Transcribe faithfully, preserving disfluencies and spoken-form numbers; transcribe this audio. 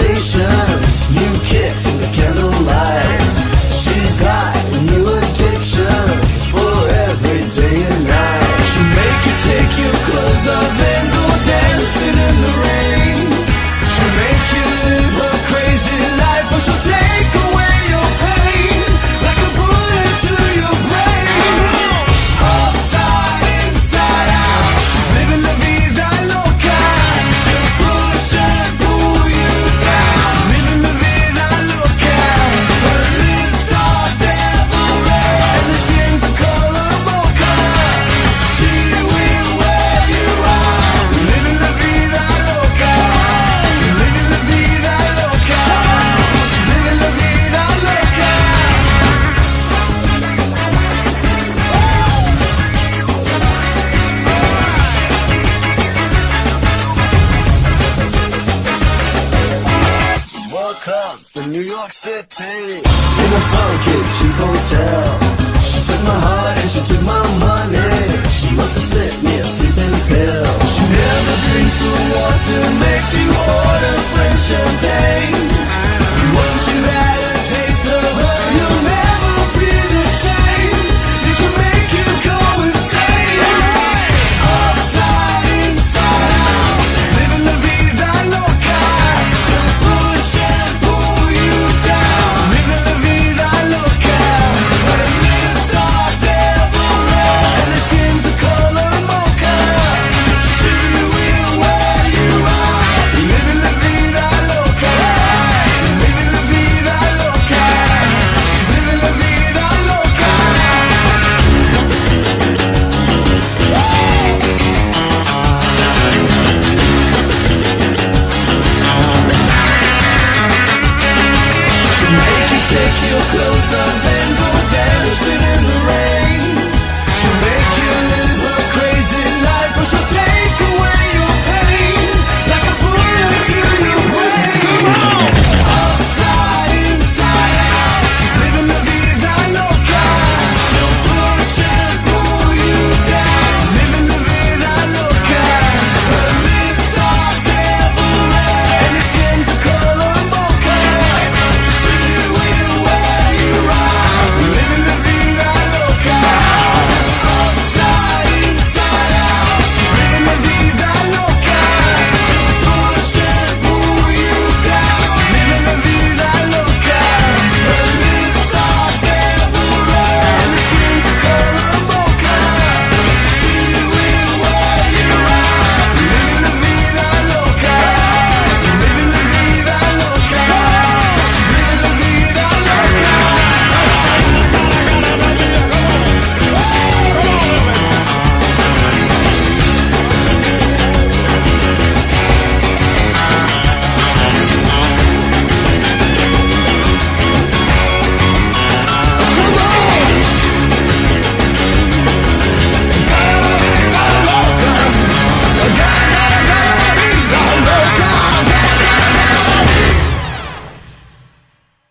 sensations, new kicks in the candlelight. She's got new addictions for every day and night. She'll make you take your clothes off and go dancing in the rain. She'll make you live her crazy life, or she'll take away your pain like a bullet to your brain. Upside, inside out, she's living la vida loca. She'll push and pull you down, living la vida loca. Her lips are devil red and her skin's the color mocha. She will wear you out, living la vida loca. Living la vida loca. She's living la vida loca. Welcome to New York City, in a funky cheap hotel. She took my heart and she took my money. She must have slipped me a sleeping pill. She never drinks the water, makes you order French champagne. Once you've had a taste of her, you'll never be the same. This will make you go insane. Upside, inside out, she's living la vida loca. She'll push and pull you down, living la vida loca. Her lips are devil red and her skin's the color mocha. She will wear you out, living la vida loca. Living la vida loca. She's living la vida loca. She'll make you take your clothes off